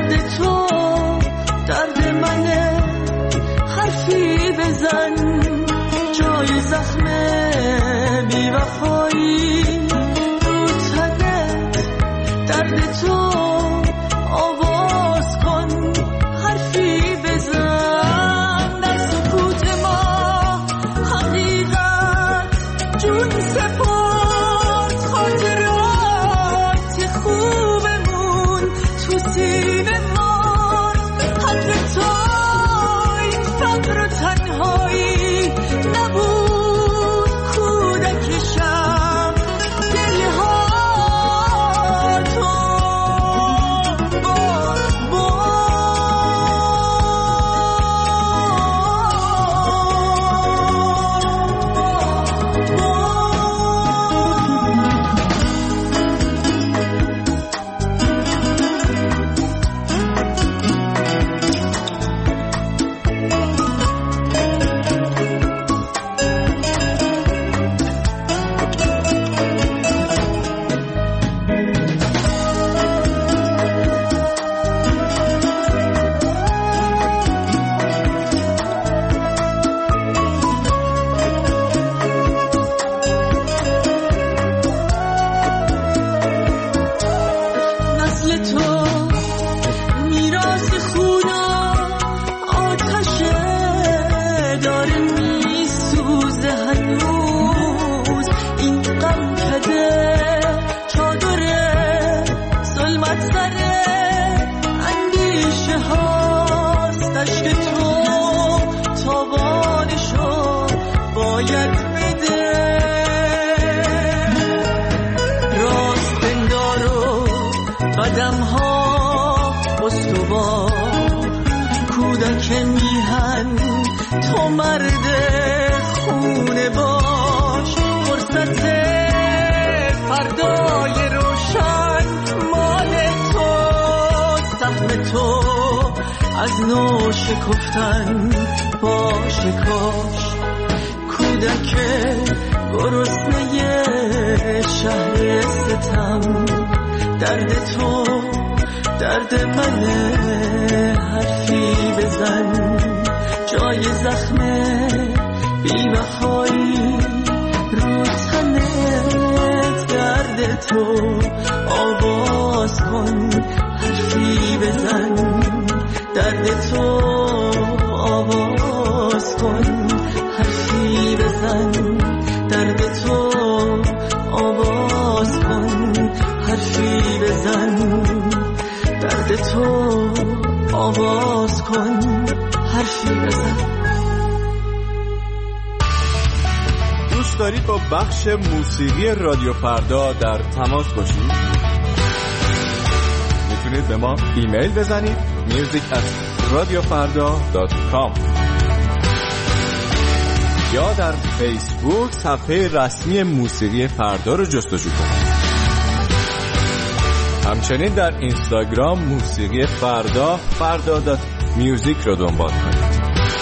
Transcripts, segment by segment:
درد تو درد منه، حرفی بزن جای زخم بی وفایی رو تنت. درد تو آواز کن، حرفی بزن در سکوت ما. حقیقت جون سپرد، خاطرات خوبمون تو سینه ما. حق تو این فقر و تنهایی نبود کودکشم. دلها تو تو مرد خونه باش. فرصت فردای روشن مال تو، سهم تو از نو شکفتن باشه کاش. کودک گرسنه شهر ستم، درد تو درد منه، حرفی بزن جای زخم بی وفایی رو تنت. درد تو آواز کن، حرفی بزن درد تو آواز کن، حرفی بزن درد تو آواز کن، حرفی بزن درد تو آواز کن، حرفی بزن. دوست دارید با بخش موسیقی رادیو فردا در تماس باشید؟ میتونید به ما ایمیل بزنید music@radiofarda.com یا در فیسبوک صفحه رسمی موسیقی فردا رو جستجو کنید. همچنین در اینستاگرام موسیقی فردا.music رو دنبال کنید.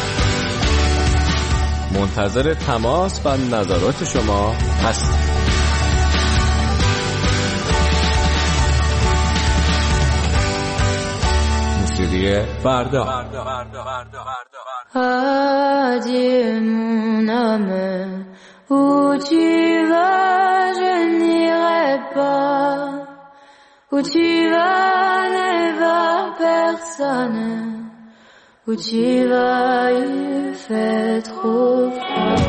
منتظر تماس و نظرات شما هستم. موسیقی فردا. Adieu mon âme, où tu vas je n'irai pas, où tu vas ne va personne, où tu vas il fait trop froid.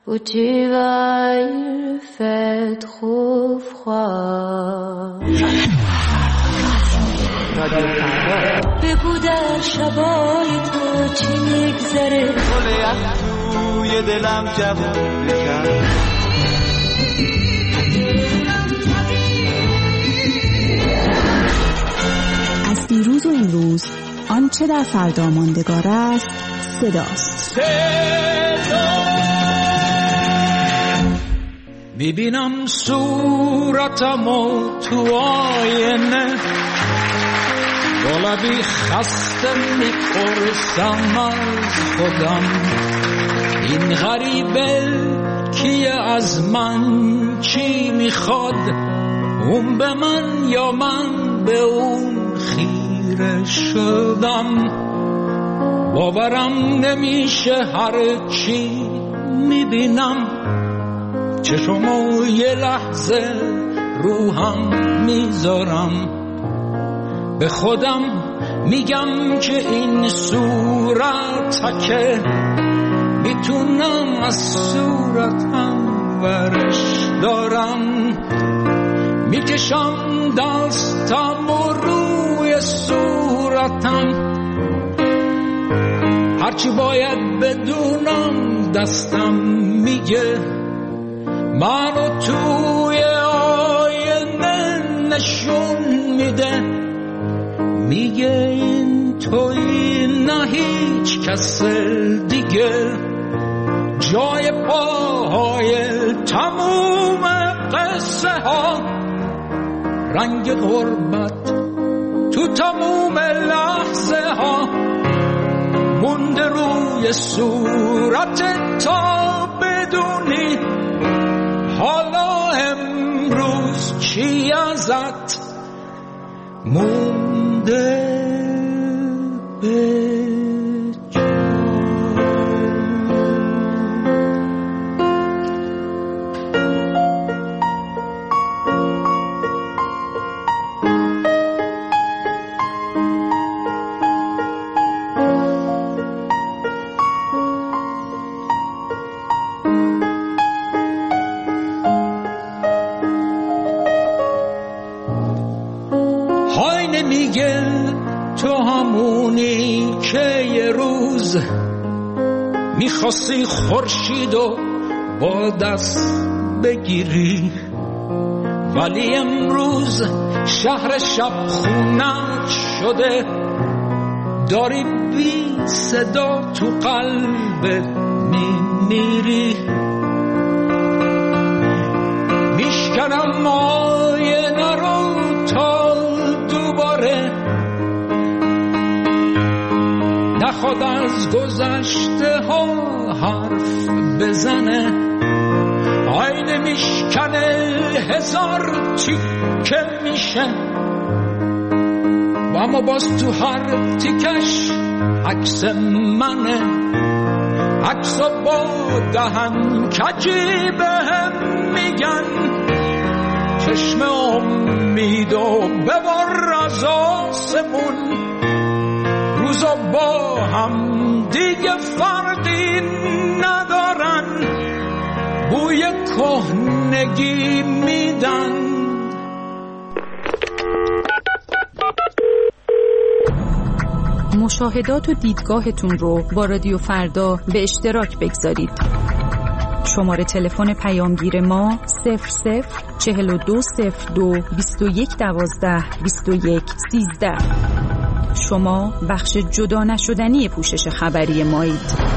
où tu vas, il fait trop froid. بگو در شبای تو چی میگذره گل یخ توی دلم جوون بکن از دیروز و امروز آنچه در فردا ماندگار است صداست. میبینم صورتمو تو آینه با لبی خسته میپرسم از خودم این غریبه کیه از من چی میخواد اون به من یا من به اون خیره شدم باورم نمیشه هر چی میبینم چشمو یه لحظه روحم میذارم به خودم میگم که این صورتکه میتونم از صورتم ورش دارم میکشم دستم و روی صورتم هرچی باید بدونم دستم میگه منو توی آینه نشون میده میگه این توی نه هیچ کس دیگه جای پاهای تموم قصه ها رنگ غربت تو تموم لحظه ها مونده روی صورت تا بدونی حالا امروز چی ازت مونده به میگه تو همونی که یه روز میخواستی خورشید و با دست بگیری ولی امروز شهر شب خونت شده داری بی صدا تو قلبت میمیری میشکنم آینه رو تا دوباره نخواد از گذشته ها حرف بزنه آینه میشکنه هزار تیکه میشه و اما باز تو هر تیکش عکس منه عکس با دهن کجی بهم میگن چشم امید و ببر از آسمون روزا با هم دیگه فرقی ندارن بوی کهنگی میدن مشاهدات و دیدگاهتون رو با رادیو فردا به اشتراک بگذارید. شماره تلفن پیامگیر ما 004202 2112 2113. شما بخش جدا نشدنی پوشش خبری مایید.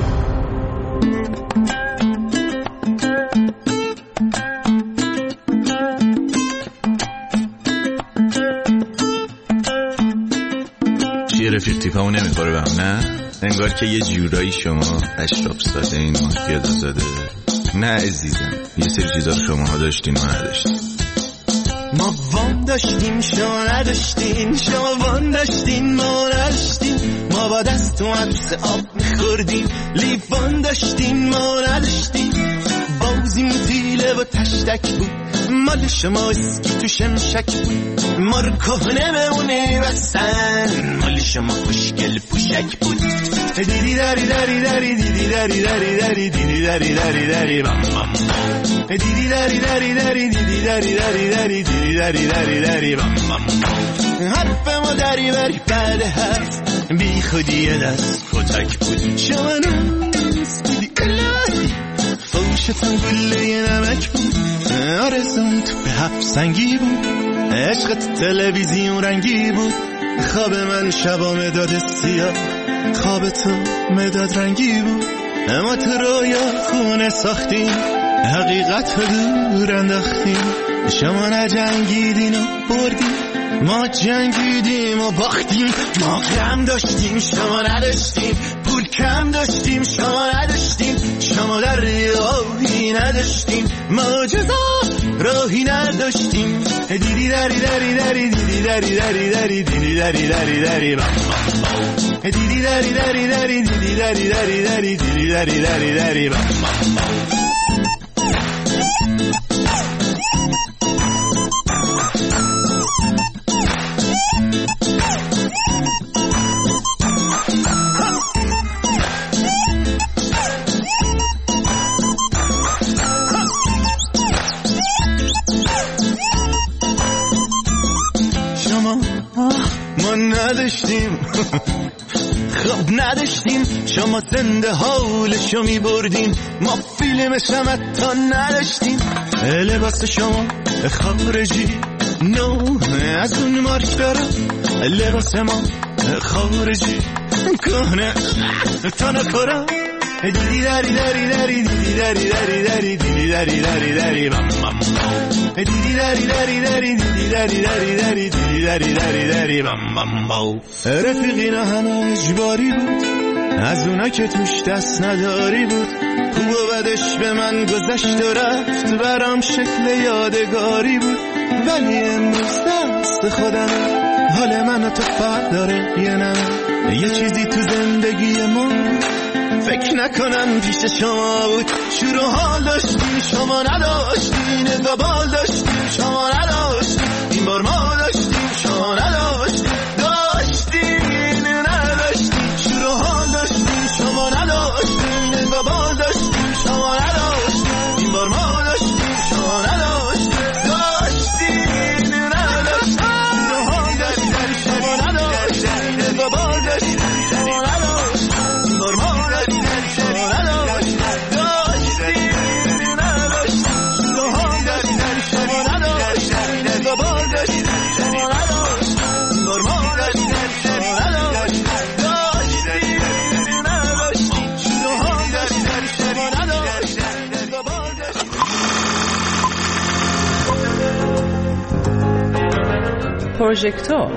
چیه رفیق تیپمون نمیخوره به هم نه؟ انگار که یه جورایی شما اشراف ساده این مافیا زاده. نه عزیزم یه سری چیزا رو شما ها داشتین ما نداشتین. ما وام داشتیم شما نداشتین شما وام داشتین ما نداشتین ما با دست تو عطس آب میخوردیم لیوان داشتین ما نداشتین بازیم تیله و تشتک بود مال شما اسکی تو شمشک بود، ما رو کهنه بمونه بستن، مال شما خوشگل پوشک بود. دیدی داری داری داری دیدی داری داری داری دیدی داری داری داری بام بام، دیدی داری داری داری دیدی داری داری داری دیدی داری داری داری بام بام. حرف ما داری بری بعد حرف بی خودی دست کتک بود. شما نمز بودی الهی فوشتم گله نمک بود، آرزون تو به هفت سنگی بود، عشقت تلویزیون رنگی بود. خواب من شبا مداد سیاه، خواب تو مداد رنگی بود. اما تو رویا خونه ساختیم، حقیقت رو دور انداختیم. شما نجنگیدین و بردیم، ما جنگیدیم و باختیم. ما غم داشتیم شما نداشتیم، پول کم داشتیم شما نداشتیم، شما در راهی نداشتیم، معجزه راهی نداشتیم. دیدی داری داری داری دیدی داری داری داری دیدی داری داری داری بام بام، دیدی داری داری داری دیدی داری داری داری دیدی داری داری داری بام بام. ما نداشتیم خب نداشتیم، شما زنده حالشو می بردین، ما فیلمش هم حتی نداشتیم. لباس شما خارجی نو از اون مارک داره، لباس ما خارجی کهنه تا نخورم. دیدی داری داری داری دیدی داری داری داری دیدی داری داری داری بام بام، دیدی داری داری داری دیدی داری داری داری دیدی داری داری داری بام بام بام. رفیقی نه همه اجباری بود، از اونا که توش دست نداری بود. خوب و بدش به من گذشت و رفت، برام شکل یادگاری بود. ولی امروز دست خودم، حال من و تو فرق داره یه نمه، یه چیزی تو زندگی ما فکر نکنم پیش شما بود. شروع حال داشتیم شما نداشتین، اقبال داشتیم شما نداشتین، این بار ما داشتیم شما نداشتین، داشتین نداشتین. شروع حال داشتیم شما نداشتین، اقبال داشتیم شما نداشتین، این بار ما داشتیم شما نداشتین، داشتین نداشتین. شروع حال داشتیم شما نداشتین، اقبال داشتیم شما نداشتین، این بار ما پروژکتور.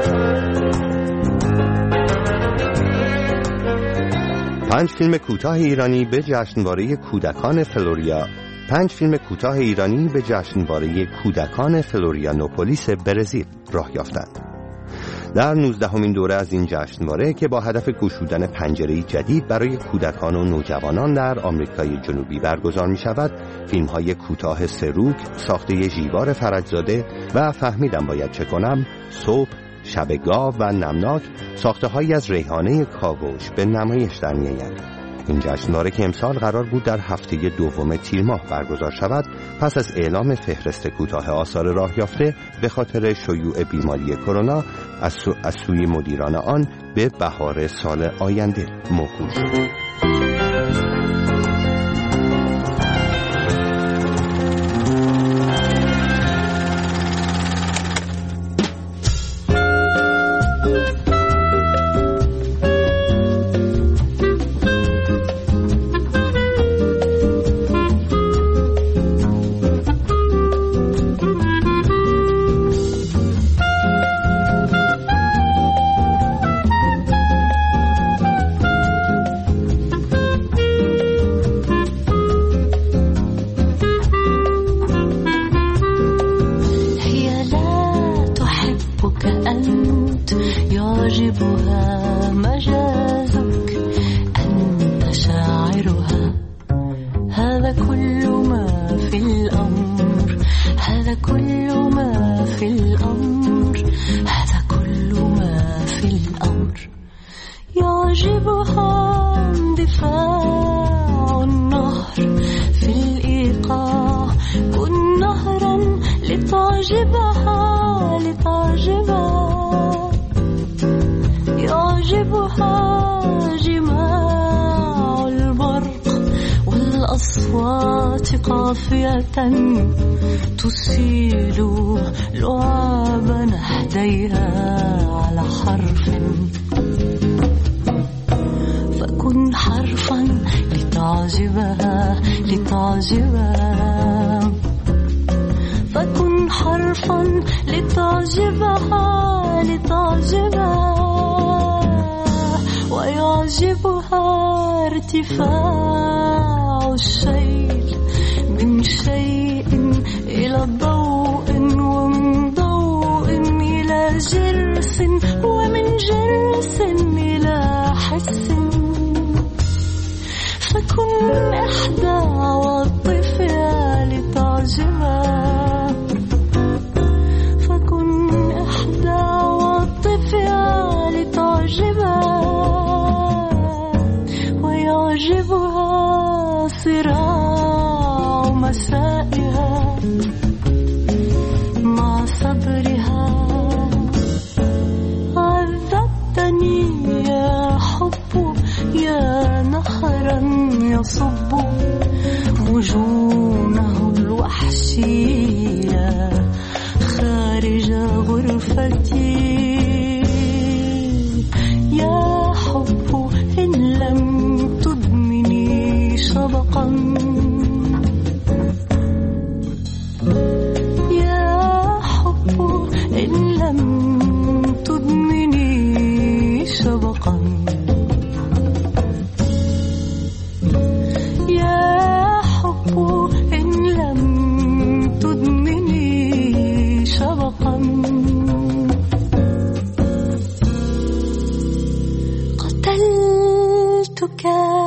پنج فیلم کوتاه ایرانی به جشنواره کودکان فلوریا. 5 فیلم کوتاه ایرانی به جشنواره کودکان فلوریانوپولیس برزیل راه یافتند. در 19مین دوره از این جشنواره که با هدف گشودن پنجره‌ای جدید برای کودکان و نوجوانان در آمریکای جنوبی برگزار می شود، فیلم های کوتاه سروک ساخته ژیوار فرجزاده و فهمیدم باید چه کنم، صبح، شب گاو و نمناک ساخته هایی از ریحانه کاوش به نمایش در می آید. این جشنواره که امسال قرار بود در هفته دوم تیر ماه برگزار شود، پس از اعلام فهرست کوتاه آثار راه یافته به خاطر شیوع بیماری کرونا از سوی مدیران آن به بهار سال آینده موکول شد. هذا كل ما في الأمر، هذا كل ما في الأمر. يعجبها اندفاع النهر في الإيقاع، كن نهرا لتعجبها لتعجبها. يعجبها جماع البرق والأصوات قافية تسيل لعاب نهديها على حرف. فكن حرفا لتعجبها لتعجبها، فكن حرفا لتعجبها لتعجبها. ويعجبها ارتفاع الشيء من شيء إلى ضوء، ومن ضوء إلى جرس، ومن جرس إلى حس. فكن إحدى عواطفها لتعجبها، فكن إحدى عواطفها لتعجبها. ويعجبها صراع مسائها مع صبرها. عذبتني يا حب يا نهرا يصب مجونه الوحشية خارج غرفتي. يا حب إن لم تدمني شبقا، يا حب إن لم تدمني شبقا. يا حب إن لم تدمني شبقا. قتلتك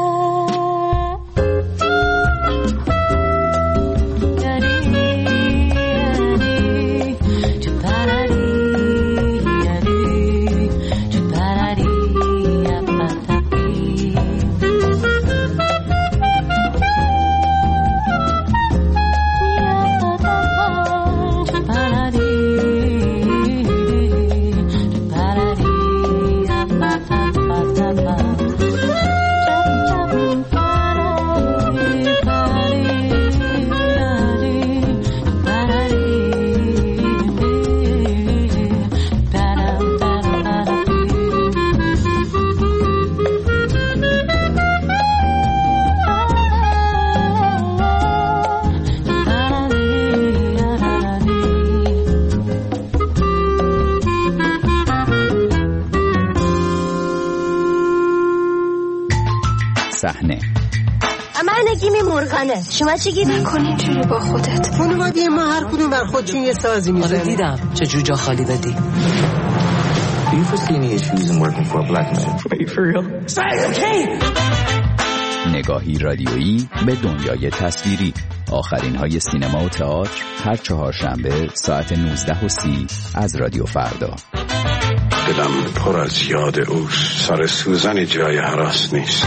صحنه. من نگیم مرغانه، شما چی گید؟ نکن اینجوری با خودت. اونو باید یه ما هر کدوم بر خودشون یه سازی میزنیم. آره دیدم چجور جا خالی دادی. Do you foresee any issues in working for a black man? Are you for real? نگاهی رادیویی به دنیای تصویری. آخرین های سینما و تئاتر هر چهارشنبه ساعت 19:30 از رادیو فردا. دلم پر از یاد اوست، سر سوزن جای هراس نیست.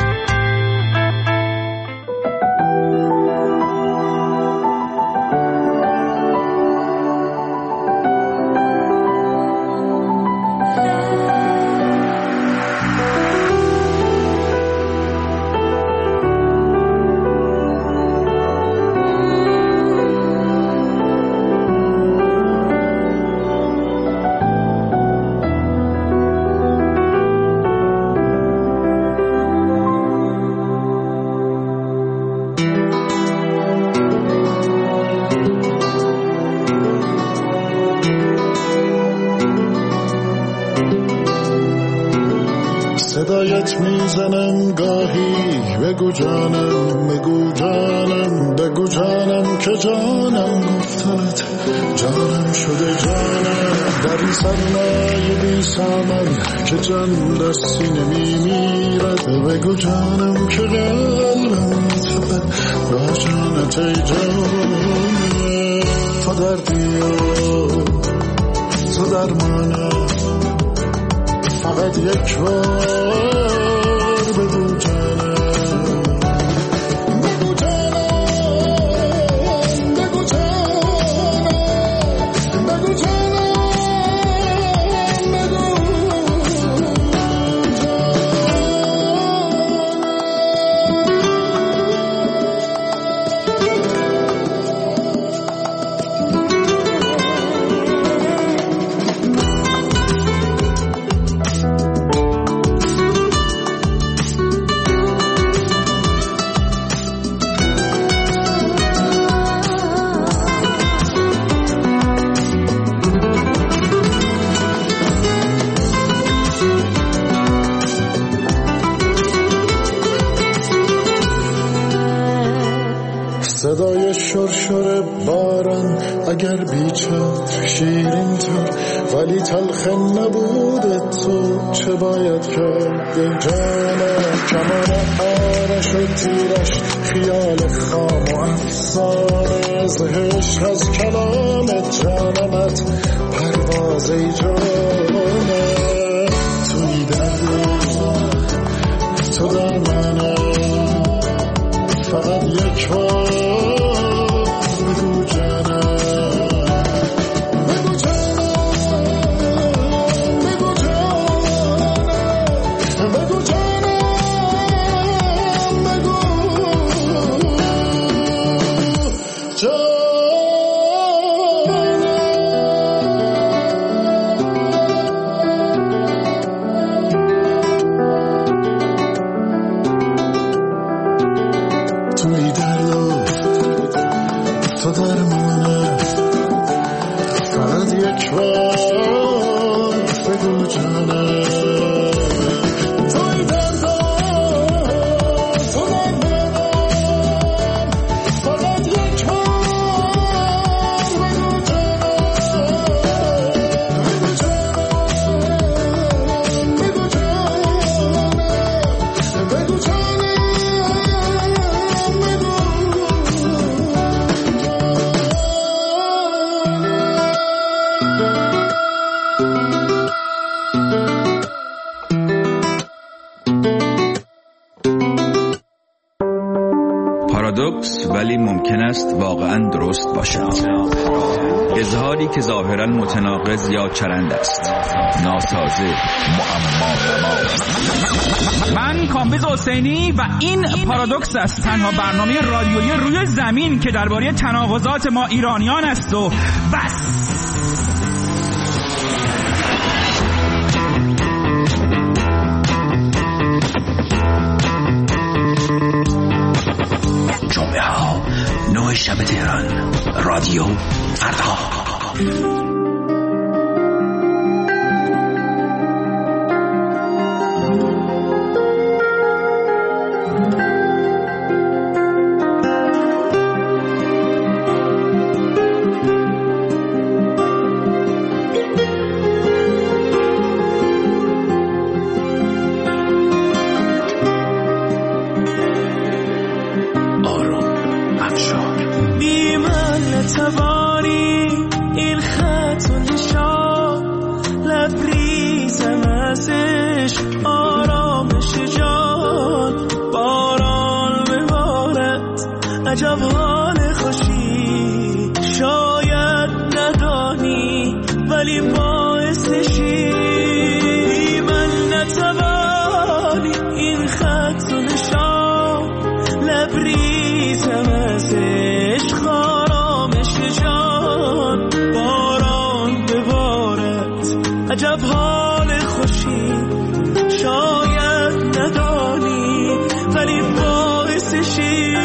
صدایت میزنم گاهی، بگو جانم بگو جانم، بگو جانم که جانم گفتنت جانم شده جانم. در این سرمایه بی سامن که جان در سینه میمیرد، بگو جانم که قلبم میتپد با جانت ای جانم. تو دردی و تو درمانه، فقط یک بار بگو جانم. صدای شرشر باران اگر بیچار شیرین تر، ولی تلخ نبوده تو چه باید کرد جانم. کمان آرش و تیرش خیال خام و افسانه، زهش از کلام جانمت پروازی جانه. توی درد تو در منه، فقط یک بار بگو جانم. بگو جانم، بگو جانم، بگو جانم، بگو جانم. توی درد تو درمانه، فقط یک بار بگو جانم. توی درد تو درمانه، فقط یک بار بگو جانم. بگو جانم، بگو جانم. پارادوکس ولی ممکن است واقعا درست باشد. اظهاری که ظاهرا متناقض یا چرند است، ناسازه، معما. من کامبیز حسینی و این پارادوکس است، تنها برنامه رادیویی روی زمین که درباره تناقضات ما ایرانیان است و بس. جمعه ها 9 شب تهران، رادیو فردا. عجب حال خوشی شاید ندانی، ولی باعثشی من نتوانی. این خط و نشان لبریزم از عشق، آرامش جان باران ببارد. عجب حال خوشی شاید ندانی، ولی باعثشی.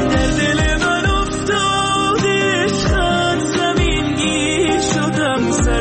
I'm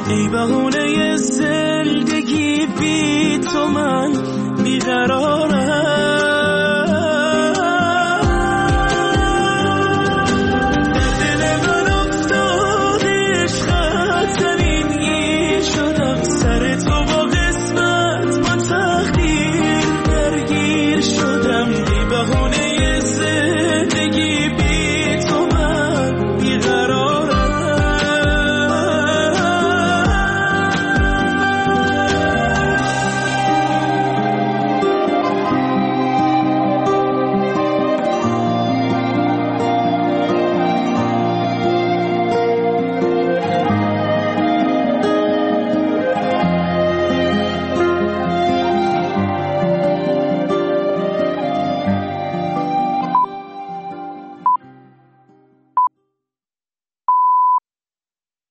ای بهونه زندگی بی تو من بیقرارم